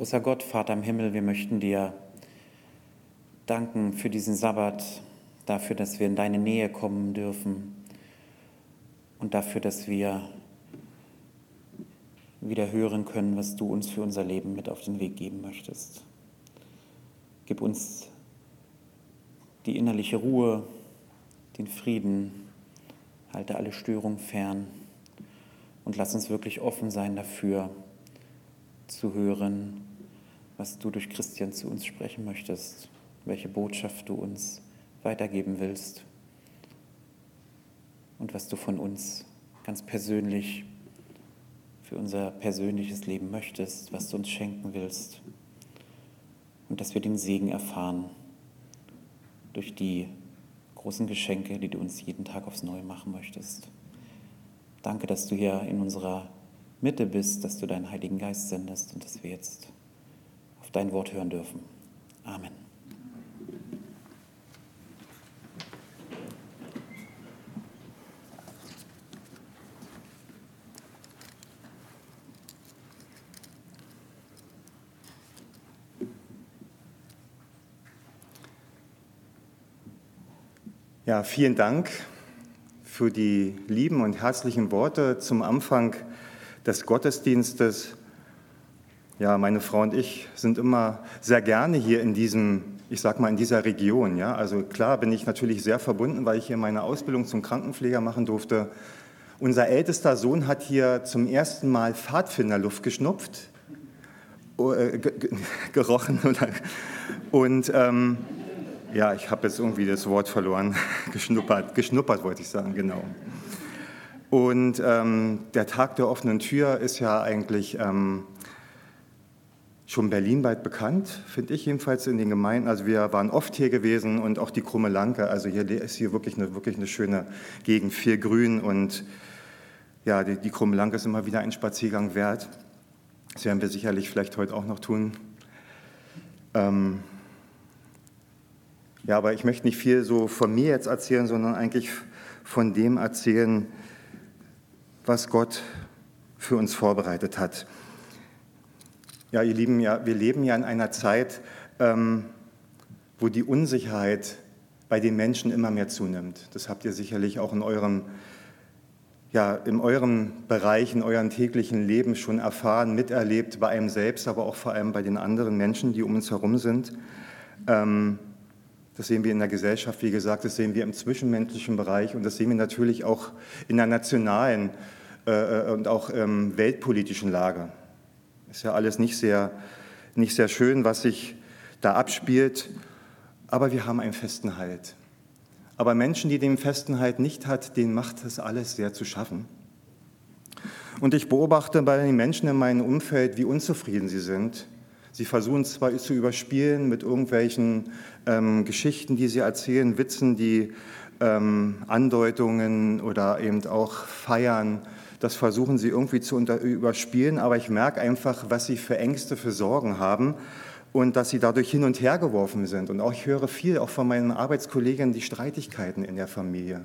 Großer Gott, Vater im Himmel, wir möchten dir danken für diesen Sabbat, dafür, dass wir in deine Nähe kommen dürfen und dafür, dass wir wieder hören können, was du uns für unser Leben mit auf den Weg geben möchtest. Gib uns die innerliche Ruhe, den Frieden, halte alle Störungen fern und lass uns wirklich offen sein dafür, zu hören, was du durch Christian zu uns sprechen möchtest, welche Botschaft du uns weitergeben willst und was du von uns ganz persönlich für unser persönliches Leben möchtest, was du uns schenken willst und dass wir den Segen erfahren durch die großen Geschenke, die du uns jeden Tag aufs Neue machen möchtest. Danke, dass du hier in unserer Mitte bist, dass du deinen Heiligen Geist sendest und dass wir jetzt auf dein Wort hören dürfen. Amen. Ja, vielen Dank für die lieben und herzlichen Worte zum Anfang des Gottesdienstes. Ja, meine Frau und ich sind immer sehr gerne hier in dieser Region. Ja, also klar bin ich natürlich sehr verbunden, weil ich hier meine Ausbildung zum Krankenpfleger machen durfte. Unser ältester Sohn hat hier zum ersten Mal Pfadfinderluft geschnupft, gerochen und ja, ich habe jetzt irgendwie das Wort verloren, geschnuppert wollte ich sagen, genau. Und der Tag der offenen Tür ist ja eigentlich schon berlinweit bekannt, finde ich jedenfalls in den Gemeinden. Also wir waren oft hier gewesen und auch die Krumme Lanke, also hier ist wirklich eine schöne Gegend, viel Grün und ja, die Krumme Lanke ist immer wieder ein Spaziergang wert. Das werden wir sicherlich vielleicht heute auch noch tun. Ja, aber ich möchte nicht viel so von mir jetzt erzählen, sondern eigentlich von dem erzählen, was Gott für uns vorbereitet hat. Ja, ihr Lieben, ja, wir leben ja in einer Zeit, wo die Unsicherheit bei den Menschen immer mehr zunimmt. Das habt ihr sicherlich auch in eurem Bereich, in eurem täglichen Leben schon erfahren, miterlebt, bei einem selbst, aber auch vor allem bei den anderen Menschen, die um uns herum sind. Das sehen wir in der Gesellschaft, wie gesagt, das sehen wir im zwischenmenschlichen Bereich und das sehen wir natürlich auch in der nationalen und auch weltpolitischen Lage. Ist ja alles nicht sehr schön, was sich da abspielt, aber wir haben einen festen Halt. Aber Menschen, die den festen Halt nicht hat, denen macht das alles sehr zu schaffen. Und ich beobachte bei den Menschen in meinem Umfeld, wie unzufrieden sie sind. Sie versuchen zwar zu überspielen mit irgendwelchen Geschichten, die sie erzählen, Witzen, die Andeutungen oder eben auch feiern. Das versuchen sie irgendwie zu überspielen, aber ich merke einfach, was sie für Ängste, für Sorgen haben und dass sie dadurch hin und her geworfen sind. Und auch ich höre viel auch von meinen Arbeitskollegen die Streitigkeiten in der Familie.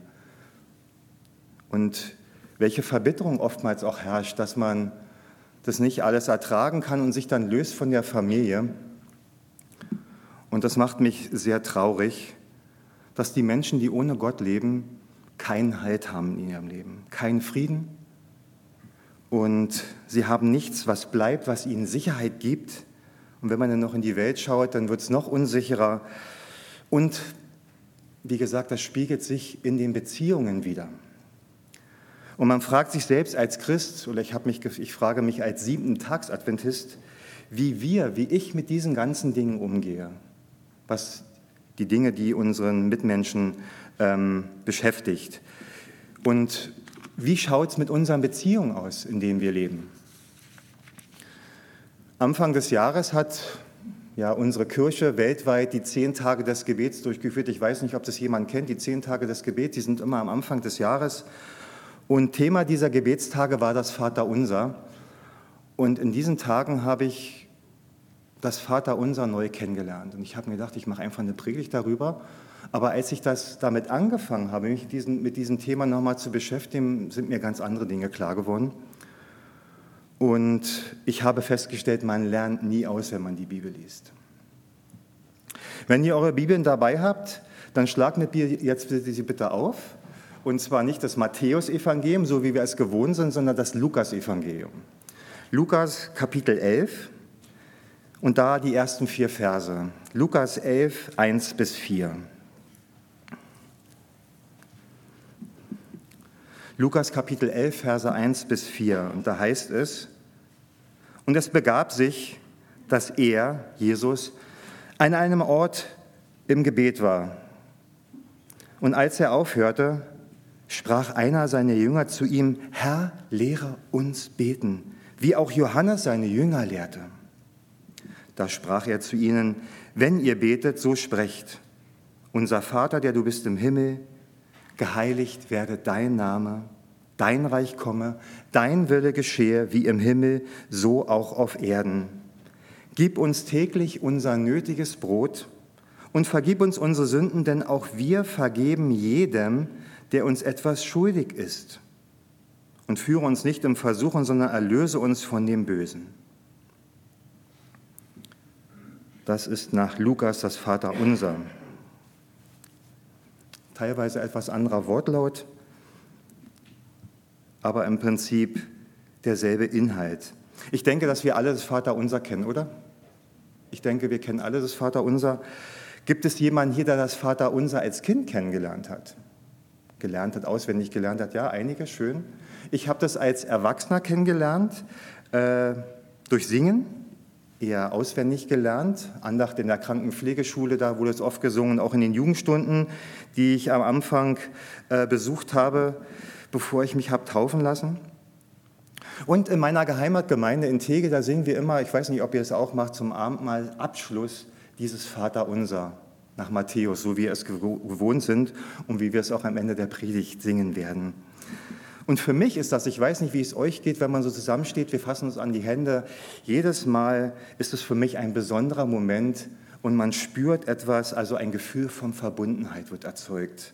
Und welche Verbitterung oftmals auch herrscht, dass man das nicht alles ertragen kann und sich dann löst von der Familie. Und das macht mich sehr traurig, dass die Menschen, die ohne Gott leben, keinen Halt haben in ihrem Leben, keinen Frieden. Und sie haben nichts, was bleibt, was ihnen Sicherheit gibt. Und wenn man dann noch in die Welt schaut, dann wird es noch unsicherer. Und wie gesagt, das spiegelt sich in den Beziehungen wider. Und man fragt sich selbst als Christ, oder ich frage mich als 7-Tags-Adventist, wie ich mit diesen ganzen Dingen umgehe, was die Dinge, die unseren Mitmenschen beschäftigt. Und wie schaut es mit unseren Beziehungen aus, in denen wir leben? Anfang des Jahres hat ja unsere Kirche weltweit die 10 Tage des Gebets durchgeführt. Ich weiß nicht, ob das jemand kennt, die 10 Tage des Gebets, die sind immer am Anfang des Jahres. Und Thema dieser Gebetstage war das Vaterunser. Und in diesen Tagen habe ich das Vaterunser neu kennengelernt. Und ich habe mir gedacht, ich mache einfach eine Predigt darüber. Aber als ich damit angefangen habe, mich mit diesem Thema nochmal zu beschäftigen, sind mir ganz andere Dinge klar geworden. Und ich habe festgestellt, man lernt nie aus, wenn man die Bibel liest. Wenn ihr eure Bibeln dabei habt, dann schlagt mit mir jetzt sie bitte auf. Und zwar nicht das Matthäus-Evangelium, so wie wir es gewohnt sind, sondern das Lukas-Evangelium. Lukas Kapitel 11 und da die ersten 4 Verse. Lukas 11, 1 bis 4. Lukas Kapitel 11, Verse 1 bis 4. Und da heißt es: Und es begab sich, dass er, Jesus, an einem Ort im Gebet war. Und als er aufhörte, sprach einer seiner Jünger zu ihm: Herr, lehre uns beten, wie auch Johannes seine Jünger lehrte. Da sprach er zu ihnen: Wenn ihr betet, so sprecht: Unser Vater, der du bist im Himmel, geheiligt werde dein Name, dein Reich komme, dein Wille geschehe, wie im Himmel, so auch auf Erden. Gib uns täglich unser nötiges Brot und vergib uns unsere Sünden, denn auch wir vergeben jedem, der uns etwas schuldig ist. Und führe uns nicht in Versuchung, sondern erlöse uns von dem Bösen. Das ist nach Lukas das Vaterunser. Teilweise etwas anderer Wortlaut, aber im Prinzip derselbe Inhalt. Ich denke, dass wir alle das Vaterunser kennen, oder? Ich denke, wir kennen alle das Vaterunser. Gibt es jemanden hier, der das Vaterunser als Kind kennengelernt hat? Auswendig gelernt hat? Ja, einige, schön. Ich habe das als Erwachsener kennengelernt, durch Singen, eher auswendig gelernt. Andacht in der Krankenpflegeschule, da wurde es oft gesungen, auch in den Jugendstunden, die ich am Anfang besucht habe, bevor ich mich habe taufen lassen. Und in meiner Geheimatgemeinde in Tegel, da singen wir immer, ich weiß nicht, ob ihr es auch macht, zum Abendmahl Abschluss dieses Vaterunser nach Matthäus, so wie wir es gewohnt sind und wie wir es auch am Ende der Predigt singen werden. Und für mich ist das, ich weiß nicht, wie es euch geht, wenn man so zusammensteht, wir fassen uns an die Hände, jedes Mal ist es für mich ein besonderer Moment und man spürt etwas, also ein Gefühl von Verbundenheit wird erzeugt.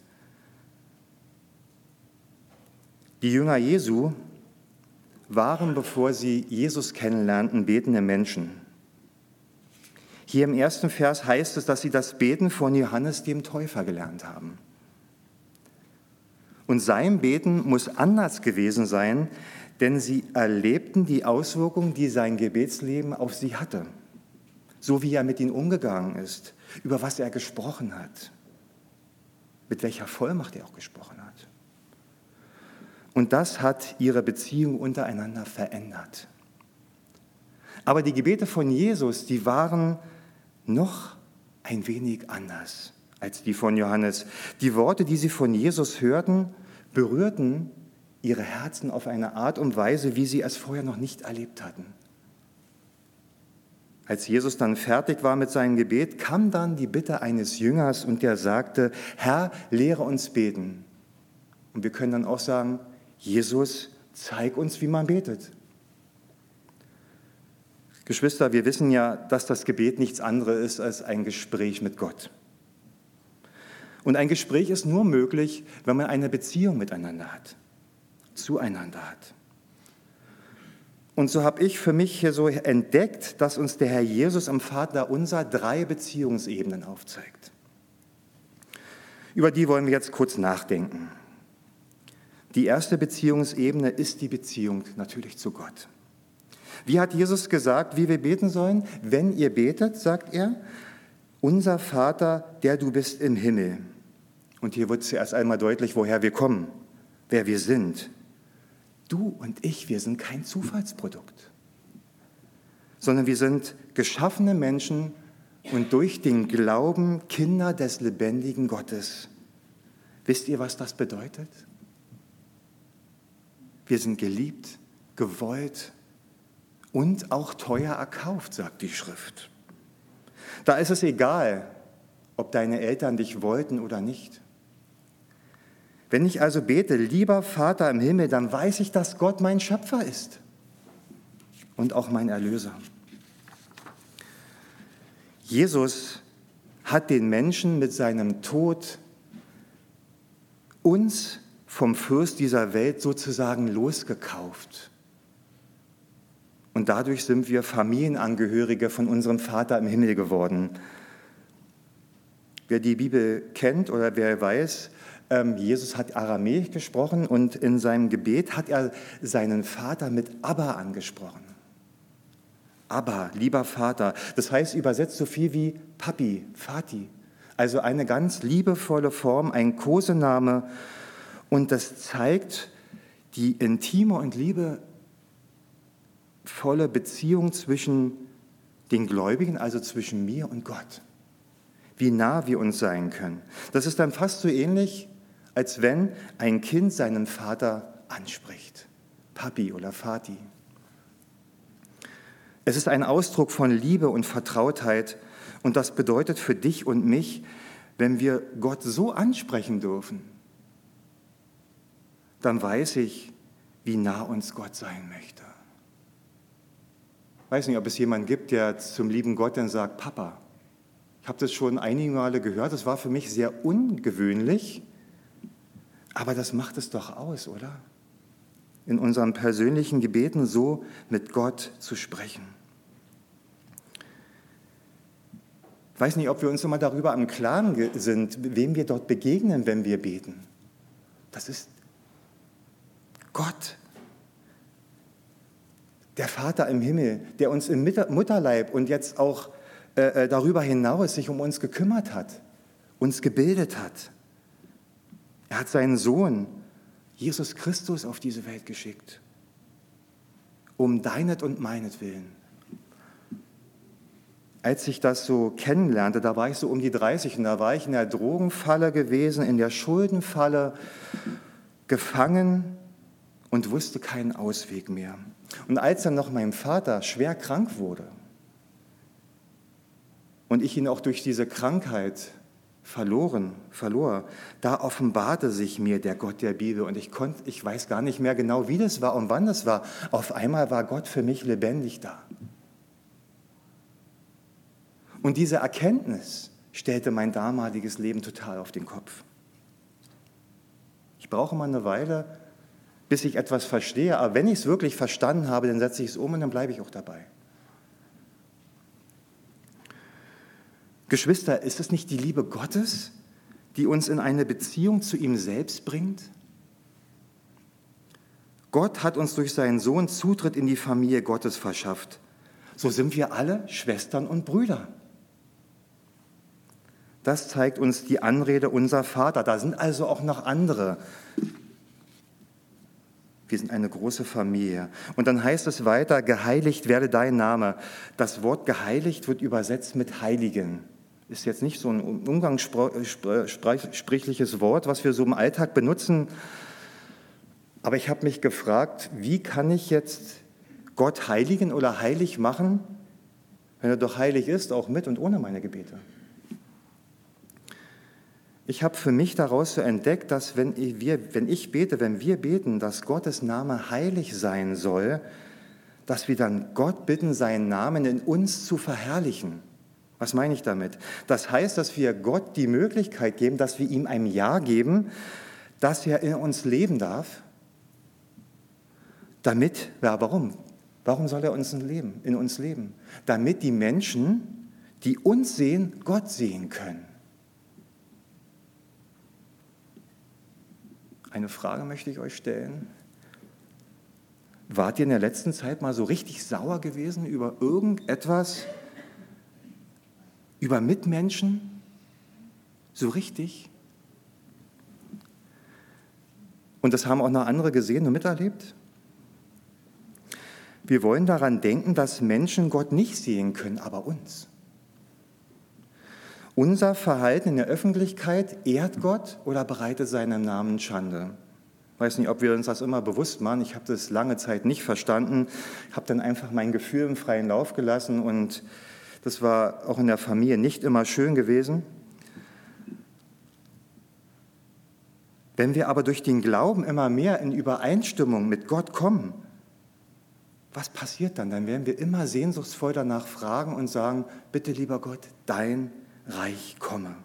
Die Jünger Jesu waren, bevor sie Jesus kennenlernten, betende Menschen. Hier im ersten Vers heißt es, dass sie das Beten von Johannes dem Täufer gelernt haben. Und sein Beten muss anders gewesen sein, denn sie erlebten die Auswirkungen, die sein Gebetsleben auf sie hatte. So wie er mit ihnen umgegangen ist, über was er gesprochen hat, mit welcher Vollmacht er auch gesprochen hat. Und das hat ihre Beziehung untereinander verändert. Aber die Gebete von Jesus, die waren noch ein wenig anders als die von Johannes. Die Worte, die sie von Jesus hörten, berührten ihre Herzen auf eine Art und Weise, wie sie es vorher noch nicht erlebt hatten. Als Jesus dann fertig war mit seinem Gebet, kam dann die Bitte eines Jüngers und der sagte: Herr, lehre uns beten. Und wir können dann auch sagen: Jesus, zeig uns, wie man betet. Geschwister, wir wissen ja, dass das Gebet nichts anderes ist als ein Gespräch mit Gott. Und ein Gespräch ist nur möglich, wenn man eine Beziehung miteinander hat, zueinander hat. Und so habe ich für mich hier so entdeckt, dass uns der Herr Jesus am Vaterunser 3 Beziehungsebenen aufzeigt. Über die wollen wir jetzt kurz nachdenken. Die erste Beziehungsebene ist die Beziehung natürlich zu Gott. Wie hat Jesus gesagt, wie wir beten sollen? Wenn ihr betet, sagt er, unser Vater, der du bist im Himmel. Und hier wird zuerst einmal deutlich, woher wir kommen, wer wir sind. Du und ich, wir sind kein Zufallsprodukt, sondern wir sind geschaffene Menschen und durch den Glauben Kinder des lebendigen Gottes. Wisst ihr, was das bedeutet? Wir sind geliebt, gewollt und auch teuer erkauft, sagt die Schrift. Da ist es egal, ob deine Eltern dich wollten oder nicht. Wenn ich also bete, lieber Vater im Himmel, dann weiß ich, dass Gott mein Schöpfer ist und auch mein Erlöser. Jesus hat den Menschen mit seinem Tod uns vom Fürst dieser Welt sozusagen losgekauft. Und dadurch sind wir Familienangehörige von unserem Vater im Himmel geworden. Wer die Bibel kennt oder wer weiß, Jesus hat Aramäisch gesprochen und in seinem Gebet hat er seinen Vater mit Abba angesprochen. Abba, lieber Vater. Das heißt übersetzt so viel wie Papi, Vati. Also eine ganz liebevolle Form, ein Kosename. Und das zeigt die intime und liebevolle Beziehung zwischen den Gläubigen, also zwischen mir und Gott. Wie nah wir uns sein können. Das ist dann fast so ähnlich, als wenn ein Kind seinen Vater anspricht. Papi oder Vati. Es ist ein Ausdruck von Liebe und Vertrautheit und das bedeutet für dich und mich, wenn wir Gott so ansprechen dürfen, dann weiß ich, wie nah uns Gott sein möchte. Ich weiß nicht, ob es jemanden gibt, der zum lieben Gott dann sagt, Papa. Ich habe das schon einige Male gehört, das war für mich sehr ungewöhnlich, aber das macht es doch aus, oder? In unseren persönlichen Gebeten so mit Gott zu sprechen. Ich weiß nicht, ob wir uns immer darüber im Klaren sind, wem wir dort begegnen, wenn wir beten. Das ist Gott, der Vater im Himmel, der uns im Mutterleib und jetzt auch darüber hinaus sich um uns gekümmert hat, uns gebildet hat. Er hat seinen Sohn, Jesus Christus, auf diese Welt geschickt, um deinet und meinetwillen. Als ich das so kennenlernte, da war ich so um die 30 und da war ich in der Drogenfalle gewesen, in der Schuldenfalle, gefangen und wusste keinen Ausweg mehr. Und als dann noch mein Vater schwer krank wurde und ich ihn auch durch diese Krankheit verlor, da offenbarte sich mir der Gott der Bibel und ich weiß gar nicht mehr genau, wie das war und wann das war. Auf einmal war Gott für mich lebendig da. Und diese Erkenntnis stellte mein damaliges Leben total auf den Kopf. Ich brauche mal eine Weile, bis ich etwas verstehe, aber wenn ich es wirklich verstanden habe, dann setze ich es um und dann bleibe ich auch dabei. Geschwister, ist es nicht die Liebe Gottes, die uns in eine Beziehung zu ihm selbst bringt? Gott hat uns durch seinen Sohn Zutritt in die Familie Gottes verschafft. So sind wir alle Schwestern und Brüder. Das zeigt uns die Anrede unser Vater. Da sind also auch noch andere. Wir sind eine große Familie. Und dann heißt es weiter, geheiligt werde dein Name. Das Wort geheiligt wird übersetzt mit heiligen. Ist jetzt nicht so ein umgangssprachliches Wort, was wir so im Alltag benutzen. Aber ich habe mich gefragt, wie kann ich jetzt Gott heiligen oder heilig machen, wenn er doch heilig ist, auch mit und ohne meine Gebete? Ich habe für mich daraus so entdeckt, dass wenn wir beten, dass Gottes Name heilig sein soll, dass wir dann Gott bitten, seinen Namen in uns zu verherrlichen. Was meine ich damit? Das heißt, dass wir Gott die Möglichkeit geben, dass wir ihm ein Ja geben, dass er in uns leben darf. Warum? Warum soll er in uns leben? Damit die Menschen, die uns sehen, Gott sehen können. Eine Frage möchte ich euch stellen. Wart ihr in der letzten Zeit mal so richtig sauer gewesen über irgendetwas, über Mitmenschen? So richtig? Und das haben auch noch andere gesehen und miterlebt? Wir wollen daran denken, dass Menschen Gott nicht sehen können, aber uns. Unser Verhalten in der Öffentlichkeit ehrt Gott oder bereitet seinem Namen Schande? Ich weiß nicht, ob wir uns das immer bewusst machen. Ich habe das lange Zeit nicht verstanden. Ich habe dann einfach mein Gefühl im freien Lauf gelassen und das war auch in der Familie nicht immer schön gewesen. Wenn wir aber durch den Glauben immer mehr in Übereinstimmung mit Gott kommen, was passiert dann? Dann werden wir immer sehnsuchtsvoll danach fragen und sagen, bitte lieber Gott, dein Reich komme.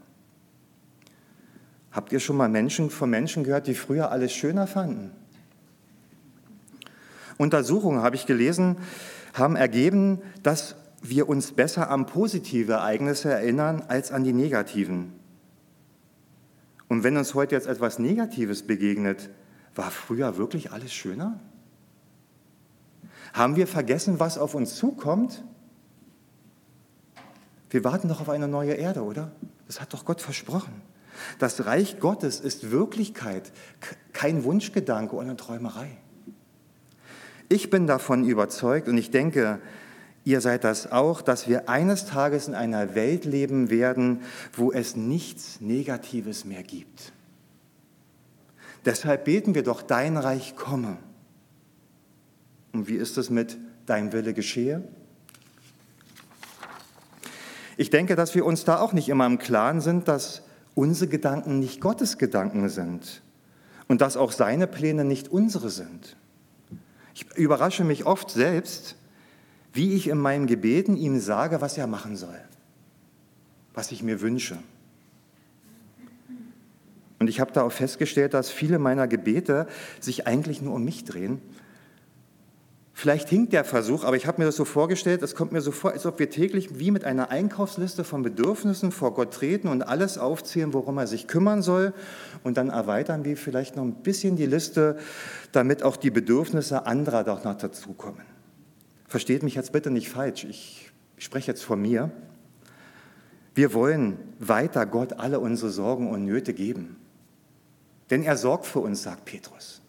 Habt ihr schon mal von Menschen gehört, die früher alles schöner fanden? Untersuchungen habe ich gelesen, haben ergeben, dass wir uns besser an positive Ereignisse erinnern als an die negativen. Und wenn uns heute jetzt etwas Negatives begegnet, war früher wirklich alles schöner? Haben wir vergessen, was auf uns zukommt? Wir warten doch auf eine neue Erde, oder? Das hat doch Gott versprochen. Das Reich Gottes ist Wirklichkeit, kein Wunschgedanke oder eine Träumerei. Ich bin davon überzeugt und ich denke, ihr seid das auch, dass wir eines Tages in einer Welt leben werden, wo es nichts Negatives mehr gibt. Deshalb beten wir doch, dein Reich komme. Und wie ist es mit dein Wille geschehe? Ich denke, dass wir uns da auch nicht immer im Klaren sind, dass unsere Gedanken nicht Gottes Gedanken sind und dass auch seine Pläne nicht unsere sind. Ich überrasche mich oft selbst, wie ich in meinen Gebeten ihm sage, was er machen soll, was ich mir wünsche. Und ich habe da auch festgestellt, dass viele meiner Gebete sich eigentlich nur um mich drehen. Vielleicht hinkt der Versuch, aber ich habe mir das so vorgestellt, es kommt mir so vor, als ob wir täglich wie mit einer Einkaufsliste von Bedürfnissen vor Gott treten und alles aufzählen, worum er sich kümmern soll. Und dann erweitern wir vielleicht noch ein bisschen die Liste, damit auch die Bedürfnisse anderer doch noch dazukommen. Versteht mich jetzt bitte nicht falsch, ich spreche jetzt von mir. Wir wollen weiter Gott alle unsere Sorgen und Nöte geben. Denn er sorgt für uns, sagt Petrus.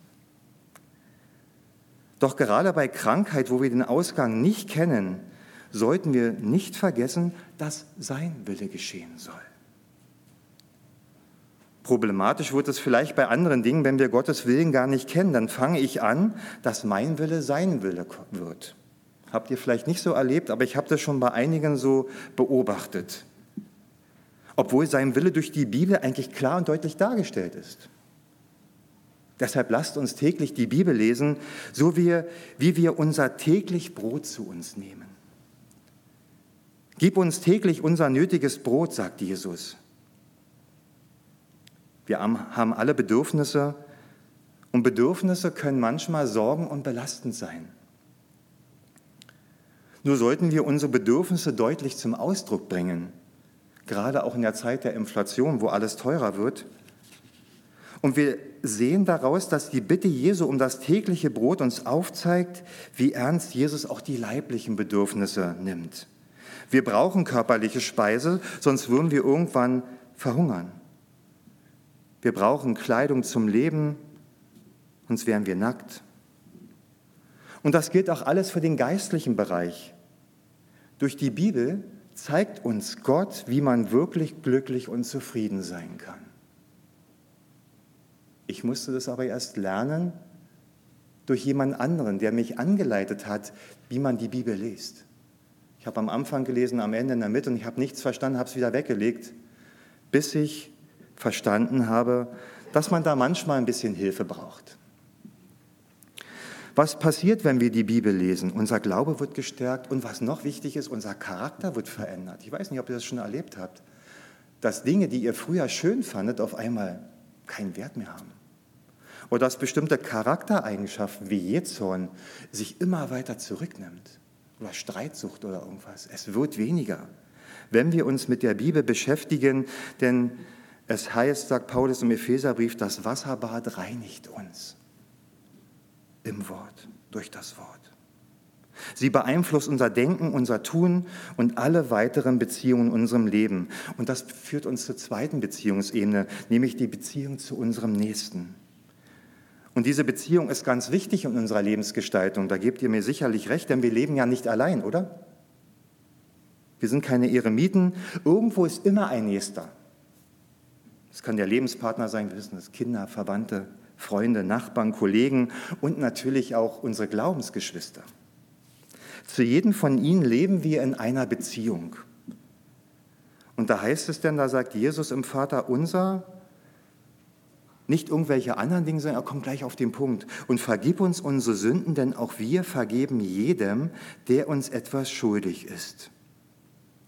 Doch gerade bei Krankheit, wo wir den Ausgang nicht kennen, sollten wir nicht vergessen, dass sein Wille geschehen soll. Problematisch wird es vielleicht bei anderen Dingen, wenn wir Gottes Willen gar nicht kennen. Dann fange ich an, dass mein Wille sein Wille wird. Habt ihr vielleicht nicht so erlebt, aber ich habe das schon bei einigen so beobachtet. Obwohl sein Wille durch die Bibel eigentlich klar und deutlich dargestellt ist. Deshalb lasst uns täglich die Bibel lesen, so wie wir unser täglich Brot zu uns nehmen. Gib uns täglich unser nötiges Brot, sagt Jesus. Wir haben alle Bedürfnisse und Bedürfnisse können manchmal sorgen und belastend sein. Nur sollten wir unsere Bedürfnisse deutlich zum Ausdruck bringen, gerade auch in der Zeit der Inflation, wo alles teurer wird. Und wir sehen daraus, dass die Bitte Jesu um das tägliche Brot uns aufzeigt, wie ernst Jesus auch die leiblichen Bedürfnisse nimmt. Wir brauchen körperliche Speise, sonst würden wir irgendwann verhungern. Wir brauchen Kleidung zum Leben, sonst wären wir nackt. Und das gilt auch alles für den geistlichen Bereich. Durch die Bibel zeigt uns Gott, wie man wirklich glücklich und zufrieden sein kann. Ich musste das aber erst lernen durch jemand anderen, der mich angeleitet hat, wie man die Bibel liest. Ich habe am Anfang gelesen, am Ende, in der Mitte und ich habe nichts verstanden, habe es wieder weggelegt, bis ich verstanden habe, dass man da manchmal ein bisschen Hilfe braucht. Was passiert, wenn wir die Bibel lesen? Unser Glaube wird gestärkt und was noch wichtig ist, unser Charakter wird verändert. Ich weiß nicht, ob ihr das schon erlebt habt, dass Dinge, die ihr früher schön fandet, auf einmal keinen Wert mehr haben. Oder dass bestimmte Charaktereigenschaften wie Jähzorn sich immer weiter zurücknimmt. Oder Streitsucht oder irgendwas. Es wird weniger, wenn wir uns mit der Bibel beschäftigen, denn es heißt, sagt Paulus im Epheserbrief, das Wasserbad reinigt uns im Wort, durch das Wort. Sie beeinflusst unser Denken, unser Tun und alle weiteren Beziehungen in unserem Leben. Und das führt uns zur zweiten Beziehungsebene, nämlich die Beziehung zu unserem Nächsten. Und diese Beziehung ist ganz wichtig in unserer Lebensgestaltung. Da gebt ihr mir sicherlich recht, denn wir leben ja nicht allein, oder? Wir sind keine Eremiten. Irgendwo ist immer ein Nächster. Das kann der Lebenspartner sein, wir wissen das, Kinder, Verwandte, Freunde, Nachbarn, Kollegen und natürlich auch unsere Glaubensgeschwister. Zu jedem von ihnen leben wir in einer Beziehung. Und da heißt es denn, da sagt Jesus im Vater unser, nicht irgendwelche anderen Dinge, sondern er kommt gleich auf den Punkt. Und vergib uns unsere Sünden, denn auch wir vergeben jedem, der uns etwas schuldig ist.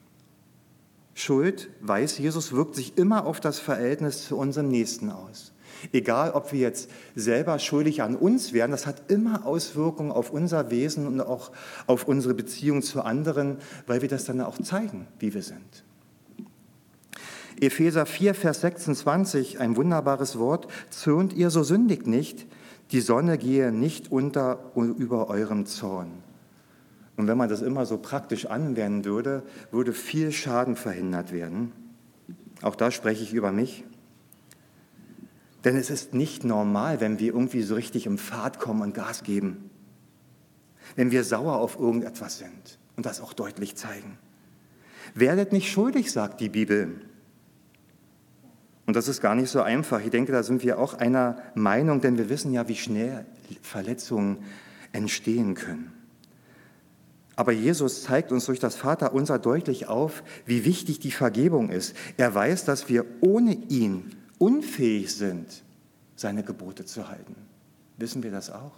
Schuld, weiß Jesus, wirkt sich immer auf das Verhältnis zu unserem Nächsten aus. Egal, ob wir jetzt selber schuldig an uns wären, das hat immer Auswirkungen auf unser Wesen und auch auf unsere Beziehung zu anderen, weil wir das dann auch zeigen, wie wir sind. Epheser 4, Vers 26, ein wunderbares Wort. Zürnt ihr, so sündigt nicht, die Sonne gehe nicht unter über eurem Zorn. Und wenn man das immer so praktisch anwenden würde, würde viel Schaden verhindert werden. Auch da spreche ich über mich. Denn es ist nicht normal, wenn wir irgendwie so richtig im Fahrt kommen und Gas geben. Wenn wir sauer auf irgendetwas sind und das auch deutlich zeigen. Werdet nicht schuldig, sagt die Bibel. Und das ist gar nicht so einfach. Ich denke, da sind wir auch einer Meinung, denn wir wissen ja, wie schnell Verletzungen entstehen können. Aber Jesus zeigt uns durch das Vaterunser deutlich auf, wie wichtig die Vergebung ist. Er weiß, dass wir ohne ihn unfähig sind, seine Gebote zu halten. Wissen wir das auch?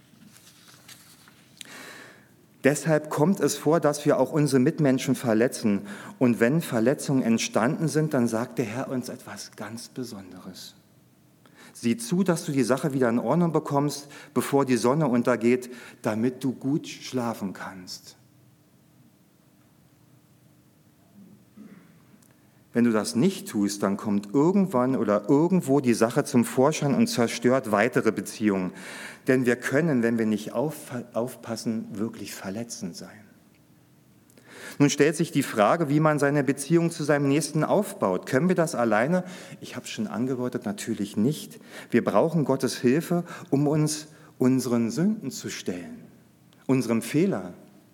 Deshalb kommt es vor, dass wir auch unsere Mitmenschen verletzen. Und wenn Verletzungen entstanden sind, dann sagt der Herr uns etwas ganz Besonderes. Sieh zu, dass du die Sache wieder in Ordnung bekommst, bevor die Sonne untergeht, damit du gut schlafen kannst. Wenn du das nicht tust, dann kommt irgendwann oder irgendwo die Sache zum Vorschein und zerstört weitere Beziehungen. Denn wir können, wenn wir nicht aufpassen, wirklich verletzend sein. Nun stellt sich die Frage, wie man seine Beziehung zu seinem Nächsten aufbaut. Können wir das alleine? Ich habe es schon angedeutet, natürlich nicht. Wir brauchen Gottes Hilfe, um uns unseren Sünden zu stellen, unserem Fehler.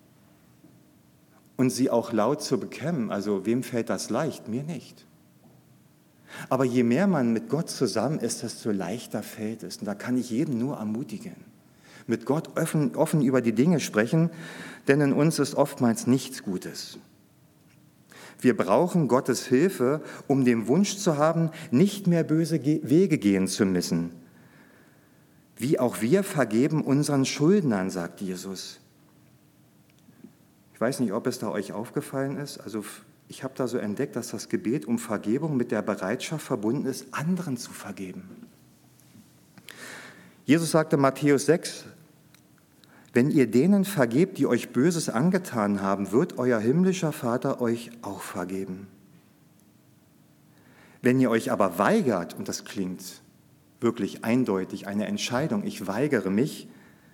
Und sie auch laut zu bekennen. Also wem fällt das leicht? Mir nicht. Aber je mehr man mit Gott zusammen ist, desto leichter fällt es. Und da kann ich jeden nur ermutigen. Mit Gott offen über die Dinge sprechen, denn in uns ist oftmals nichts Gutes. Wir brauchen Gottes Hilfe, um den Wunsch zu haben, nicht mehr böse Wege gehen zu müssen. Wie auch wir vergeben unseren Schuldnern, sagt Jesus. Ich weiß nicht, ob es da euch aufgefallen ist. Also ich habe da so entdeckt, dass das Gebet um Vergebung mit der Bereitschaft verbunden ist, anderen zu vergeben. Jesus sagte in Matthäus 6, wenn ihr denen vergebt, die euch Böses angetan haben, wird euer himmlischer Vater euch auch vergeben. Wenn ihr euch aber weigert, und das klingt wirklich eindeutig, eine Entscheidung, ich weigere mich,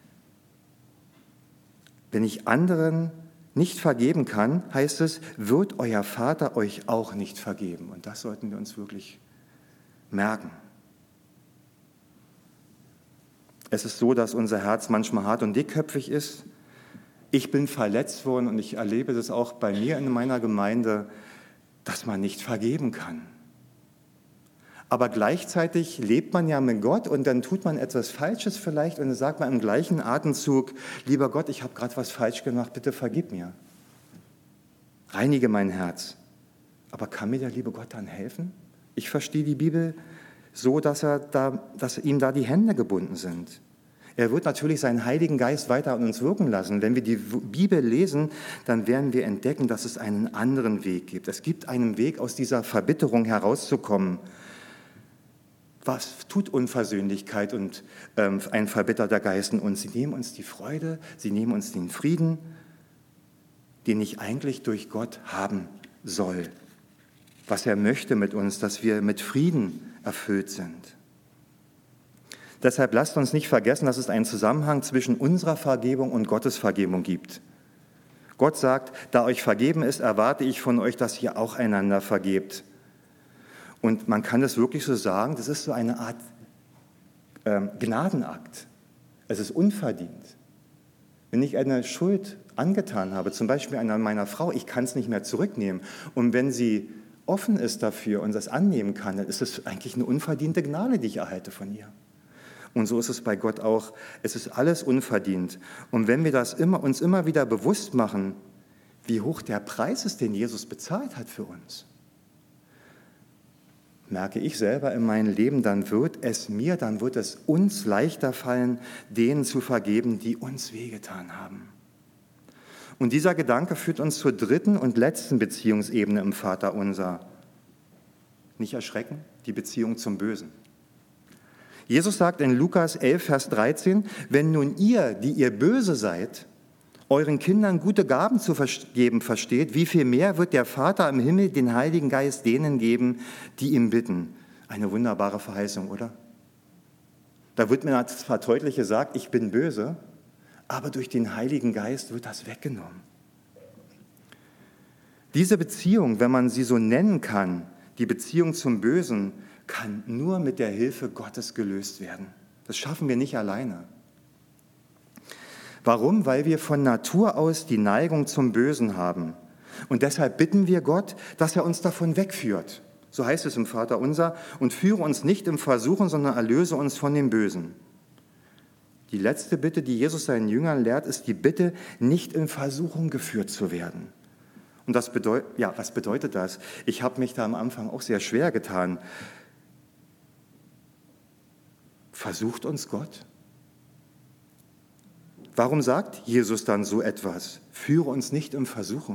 wenn ich anderen nicht vergeben kann, heißt es, wird euer Vater euch auch nicht vergeben. Und das sollten wir uns wirklich merken. Es ist so, dass unser Herz manchmal hart und dickköpfig ist. Ich bin verletzt worden und ich erlebe das auch bei mir in meiner Gemeinde, dass man nicht vergeben kann. Aber gleichzeitig lebt man ja mit Gott und dann tut man etwas Falsches vielleicht und dann sagt man im gleichen Atemzug, lieber Gott, ich habe gerade was falsch gemacht, bitte vergib mir. Reinige mein Herz. Aber kann mir der liebe Gott dann helfen? Ich verstehe die Bibel so, dass ihm da die Hände gebunden sind. Er wird natürlich seinen Heiligen Geist weiter an uns wirken lassen. Wenn wir die Bibel lesen, dann werden wir entdecken, dass es einen anderen Weg gibt. Es gibt einen Weg, aus dieser Verbitterung herauszukommen. Was tut Unversöhnlichkeit und ein verbitterter Geist in uns? Sie nehmen uns die Freude, sie nehmen uns den Frieden, den ich eigentlich durch Gott haben soll. Was er möchte mit uns, dass wir mit Frieden erfüllt sind. Deshalb lasst uns nicht vergessen, dass es einen Zusammenhang zwischen unserer Vergebung und Gottes Vergebung gibt. Gott sagt, da euch vergeben ist, erwarte ich von euch, dass ihr auch einander vergebt. Und man kann das wirklich so sagen, das ist so eine Art Gnadenakt. Es ist unverdient. Wenn ich eine Schuld angetan habe, zum Beispiel an meiner Frau, ich kann es nicht mehr zurücknehmen. Und wenn sie offen ist dafür und das annehmen kann, dann ist es eigentlich eine unverdiente Gnade, die ich erhalte von ihr. Und so ist es bei Gott auch. Es ist alles unverdient. Und wenn wir das uns immer wieder bewusst machen, wie hoch der Preis ist, den Jesus bezahlt hat für uns, merke ich selber in meinem Leben, dann wird es uns leichter fallen, denen zu vergeben, die uns wehgetan haben. Und dieser Gedanke führt uns zur dritten und letzten Beziehungsebene im Vaterunser. Nicht erschrecken, die Beziehung zum Bösen. Jesus sagt in Lukas 11, Vers 13, wenn nun ihr, die ihr böse seid, euren Kindern gute Gaben zu geben versteht, wie viel mehr wird der Vater im Himmel den Heiligen Geist denen geben, die ihm bitten. Eine wunderbare Verheißung, oder? Da wird mir zwar deutlich gesagt, ich bin böse, aber durch den Heiligen Geist wird das weggenommen. Diese Beziehung, wenn man sie so nennen kann, die Beziehung zum Bösen, kann nur mit der Hilfe Gottes gelöst werden. Das schaffen wir nicht alleine. Warum? Weil wir von Natur aus die Neigung zum Bösen haben. Und deshalb bitten wir Gott, dass er uns davon wegführt. So heißt es im Vaterunser, und führe uns nicht im Versuchen, sondern erlöse uns von dem Bösen. Die letzte Bitte, die Jesus seinen Jüngern lehrt, ist die Bitte, nicht in Versuchung geführt zu werden. Und was bedeutet das? Ich habe mich da am Anfang auch sehr schwer getan. Versucht uns Gott? Warum sagt Jesus dann so etwas? Führe uns nicht in Versuchung.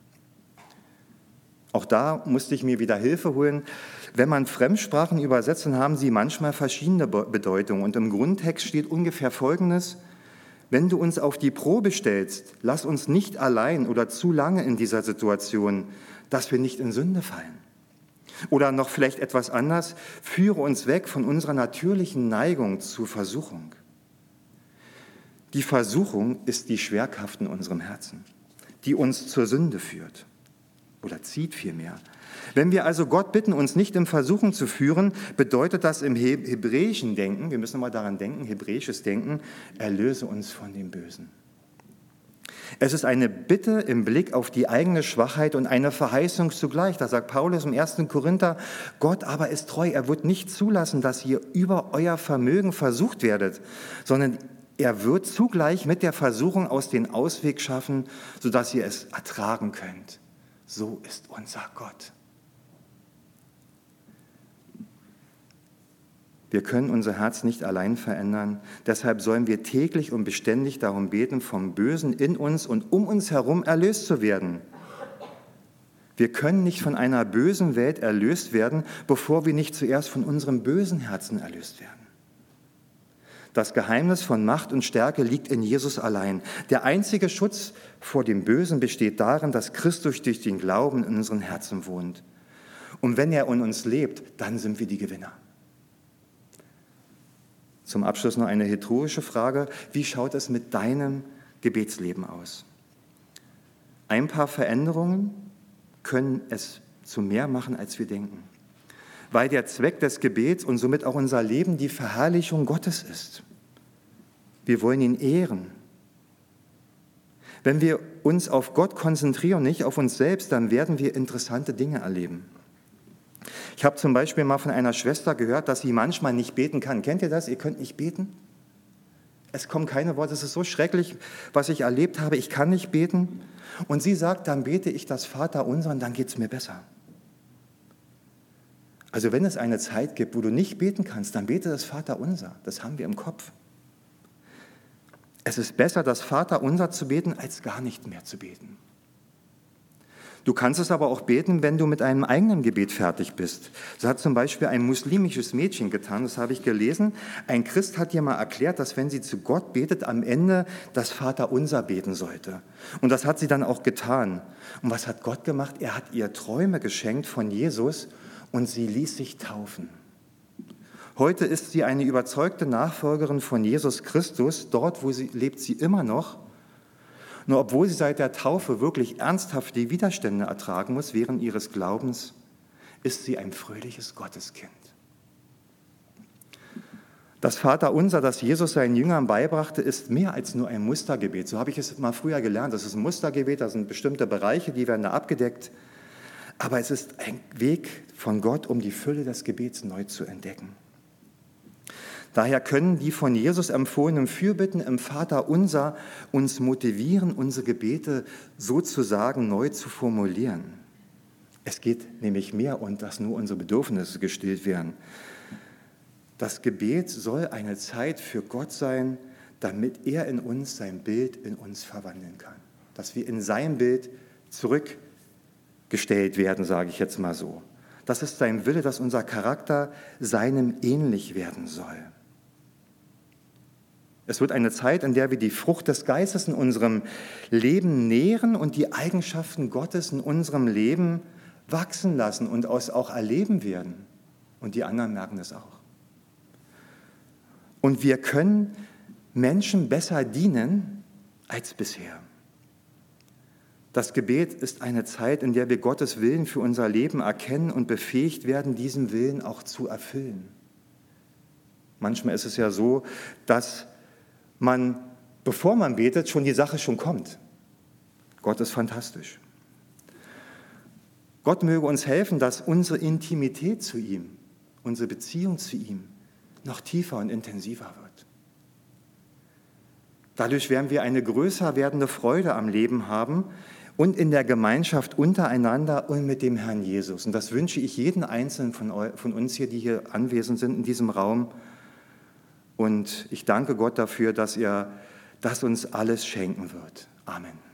Auch da musste ich mir wieder Hilfe holen. Wenn man Fremdsprachen übersetzt, dann haben sie manchmal verschiedene Bedeutungen. Und im Grundtext steht ungefähr Folgendes: Wenn du uns auf die Probe stellst, lass uns nicht allein oder zu lange in dieser Situation, dass wir nicht in Sünde fallen. Oder noch vielleicht etwas anders: Führe uns weg von unserer natürlichen Neigung zur Versuchung. Die Versuchung ist die Schwerkraft in unserem Herzen, die uns zur Sünde führt oder zieht vielmehr. Wenn wir also Gott bitten, uns nicht in Versuchung zu führen, bedeutet das im hebräischen Denken, wir müssen mal daran denken, hebräisches Denken, erlöse uns von dem Bösen. Es ist eine Bitte im Blick auf die eigene Schwachheit und eine Verheißung zugleich. Da sagt Paulus im 1. Korinther, Gott aber ist treu, er wird nicht zulassen, dass ihr über euer Vermögen versucht werdet, sondern er wird zugleich mit der Versuchung aus den Ausweg schaffen, sodass ihr es ertragen könnt. So ist unser Gott. Wir können unser Herz nicht allein verändern. Deshalb sollen wir täglich und beständig darum beten, vom Bösen in uns und um uns herum erlöst zu werden. Wir können nicht von einer bösen Welt erlöst werden, bevor wir nicht zuerst von unserem bösen Herzen erlöst werden. Das Geheimnis von Macht und Stärke liegt in Jesus allein. Der einzige Schutz vor dem Bösen besteht darin, dass Christus durch den Glauben in unseren Herzen wohnt. Und wenn er in uns lebt, dann sind wir die Gewinner. Zum Abschluss noch eine rhetorische Frage. Wie schaut es mit deinem Gebetsleben aus? Ein paar Veränderungen können es zu mehr machen, als wir denken. Weil der Zweck des Gebets und somit auch unser Leben die Verherrlichung Gottes ist. Wir wollen ihn ehren. Wenn wir uns auf Gott konzentrieren, nicht auf uns selbst, dann werden wir interessante Dinge erleben. Ich habe zum Beispiel mal von einer Schwester gehört, dass sie manchmal nicht beten kann. Kennt ihr das? Ihr könnt nicht beten? Es kommen keine Worte. Es ist so schrecklich, was ich erlebt habe. Ich kann nicht beten. Und sie sagt, dann bete ich das Vaterunser und dann geht es mir besser. Also wenn es eine Zeit gibt, wo du nicht beten kannst, dann bete das Vaterunser. Das haben wir im Kopf. Es ist besser, das Vaterunser zu beten, als gar nicht mehr zu beten. Du kannst es aber auch beten, wenn du mit einem eigenen Gebet fertig bist. Das hat zum Beispiel ein muslimisches Mädchen getan, das habe ich gelesen. Ein Christ hat ihr mal erklärt, dass wenn sie zu Gott betet, am Ende das Vaterunser beten sollte. Und das hat sie dann auch getan. Und was hat Gott gemacht? Er hat ihr Träume geschenkt von Jesus und sie ließ sich taufen. Heute ist sie eine überzeugte Nachfolgerin von Jesus Christus. Dort, wo sie lebt, sie immer noch. Nur obwohl sie seit der Taufe wirklich ernsthaft die Widerstände ertragen muss während ihres Glaubens, ist sie ein fröhliches Gotteskind. Das Vaterunser, das Jesus seinen Jüngern beibrachte, ist mehr als nur ein Mustergebet. So habe ich es mal früher gelernt. Das ist ein Mustergebet, da sind bestimmte Bereiche, die werden da abgedeckt. Aber es ist ein Weg von Gott, um die Fülle des Gebets neu zu entdecken. Daher können die von Jesus empfohlenen Fürbitten im Vaterunser uns motivieren, unsere Gebete sozusagen neu zu formulieren. Es geht nämlich mehr um, dass nur unsere Bedürfnisse gestillt werden. Das Gebet soll eine Zeit für Gott sein, damit er in uns sein Bild in uns verwandeln kann. Dass wir in sein Bild zurückgestellt werden, sage ich jetzt mal so. Das ist sein Wille, dass unser Charakter seinem ähnlich werden soll. Es wird eine Zeit, in der wir die Frucht des Geistes in unserem Leben nähren und die Eigenschaften Gottes in unserem Leben wachsen lassen und auch erleben werden. Und die anderen merken das auch. Und wir können Menschen besser dienen als bisher. Das Gebet ist eine Zeit, in der wir Gottes Willen für unser Leben erkennen und befähigt werden, diesen Willen auch zu erfüllen. Manchmal ist es ja so, dass man, bevor man betet, schon die Sache schon kommt. Gott ist fantastisch. Gott möge uns helfen, dass unsere Intimität zu ihm, unsere Beziehung zu ihm noch tiefer und intensiver wird. Dadurch werden wir eine größer werdende Freude am Leben haben und in der Gemeinschaft untereinander und mit dem Herrn Jesus. Und das wünsche ich jeden Einzelnen von uns hier, die hier anwesend sind in diesem Raum. Und ich danke Gott dafür, dass er das uns alles schenken wird. Amen.